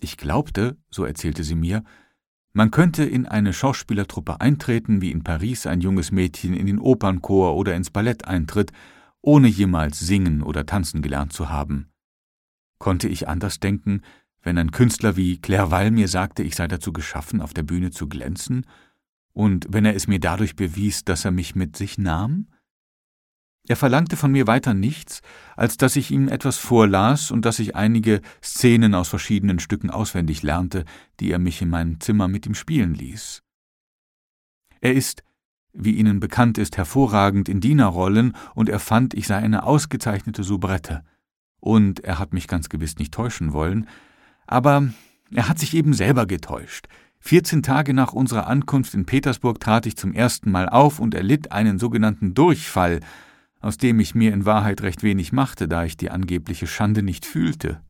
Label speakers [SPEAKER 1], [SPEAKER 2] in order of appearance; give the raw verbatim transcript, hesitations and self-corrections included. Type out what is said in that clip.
[SPEAKER 1] Ich glaubte, so erzählte sie mir, man könnte in eine Schauspielertruppe eintreten, wie in Paris ein junges Mädchen in den Opernchor oder ins Ballett eintritt, ohne jemals singen oder tanzen gelernt zu haben. Konnte ich anders denken, wenn ein Künstler wie Clerval mir sagte, ich sei dazu geschaffen, auf der Bühne zu glänzen, und wenn er es mir dadurch bewies, dass er mich mit sich nahm? Er verlangte von mir weiter nichts, als dass ich ihm etwas vorlas und dass ich einige Szenen aus verschiedenen Stücken auswendig lernte, die er mich in meinem Zimmer mit ihm spielen ließ. Er ist, wie Ihnen bekannt ist, hervorragend in Dienerrollen, und er fand, ich sei eine ausgezeichnete Soubrette. Und er hat mich ganz gewiss nicht täuschen wollen, aber er hat sich eben selber getäuscht. Vierzehn Tage nach unserer Ankunft in Petersburg trat ich zum ersten Mal auf und erlitt einen sogenannten Durchfall, aus dem ich mir in Wahrheit recht wenig machte, da ich die angebliche Schande nicht fühlte.